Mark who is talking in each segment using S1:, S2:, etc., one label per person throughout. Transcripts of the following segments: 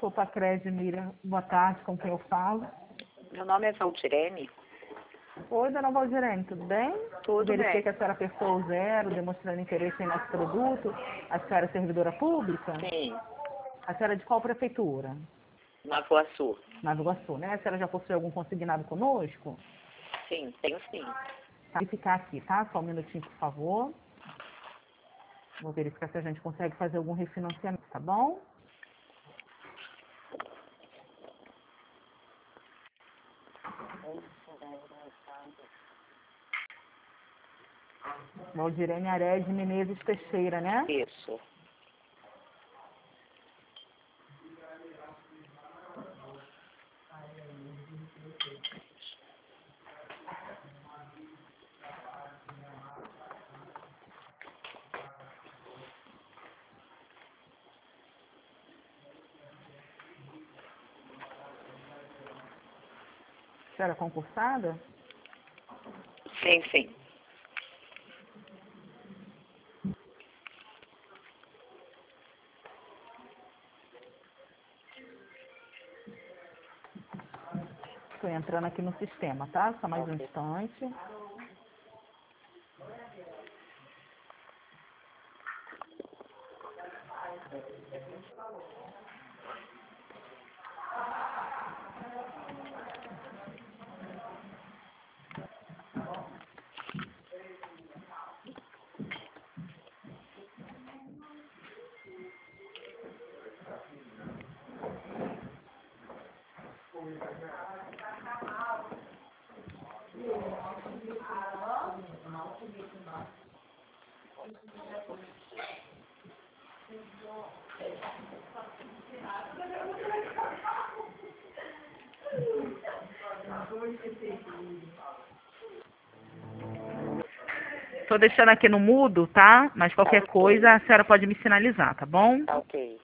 S1: Sou Pacrede Mira. Boa tarde, com quem eu falo?
S2: Meu nome é Valdirene.
S1: Oi, dona Valdirene, tudo bem?
S2: Tudo
S1: Verifiquei
S2: bem.
S1: que a senhora apertou o 0, demonstrando interesse em nosso produto. A senhora é servidora pública?
S2: Sim,
S1: A senhora é de qual prefeitura?
S2: Nova Iguaçu.
S1: Nova Iguaçu, né? A senhora já possui algum consignado conosco?
S2: Sim, tenho sim.
S1: Tá. Vou ficar aqui, tá? Só um minutinho, por favor. Vou verificar se a gente consegue fazer algum refinanciamento, tá bom? Valdirene Ared Menezes Teixeira, né?
S2: Isso.
S1: A senhora é concursada?
S2: Sim, sim.
S1: Estou entrando aqui no sistema, tá? Só mais um
S2: Ok.
S1: instante. Estou deixando aqui no mudo, tá? Mas
S2: Tá
S1: qualquer
S2: ok.
S1: coisa a senhora pode me sinalizar, tá bom?
S2: Tá ok.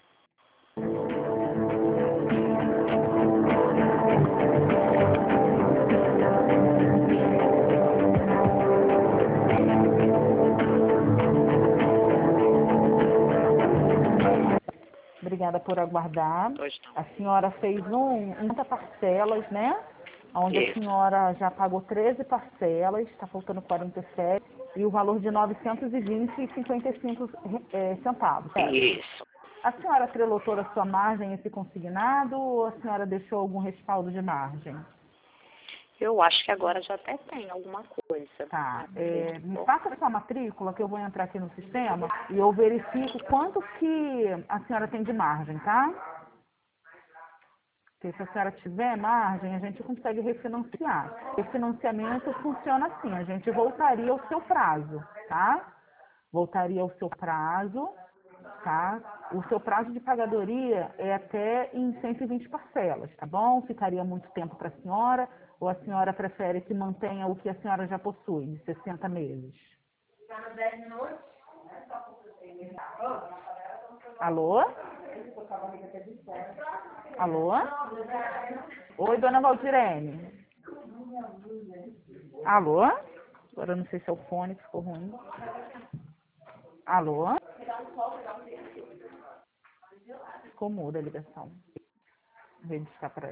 S1: Obrigada por aguardar.
S2: Hoje não.
S1: A senhora fez 30 parcelas, né? Onde a
S2: Isso.
S1: senhora já pagou 13 parcelas, está faltando 47, e o valor de 920,55 centavos. Certo?
S2: Isso.
S1: A senhora atrelou toda a sua margem a esse consignado ou a senhora deixou algum respaldo de margem?
S2: Eu acho que agora já até tem alguma coisa.
S1: Tá. Me passa a sua matrícula que eu vou entrar aqui no sistema e eu verifico quanto que a senhora tem de margem, tá? Porque se a senhora tiver margem, a gente consegue refinanciar. Refinanciamento funciona assim, a gente voltaria ao seu prazo, tá? Voltaria ao seu prazo, tá? O seu prazo de pagadoria é até em 120 parcelas, tá bom? Ficaria muito tempo para a senhora, ou a senhora prefere que mantenha o que a senhora já possui, de 60 meses? Alô? Alô? Oi, dona Valdirene. Alô? Agora eu não sei se é o fone que ficou ruim. Alô? Ficou muda a ligação. Vou discar para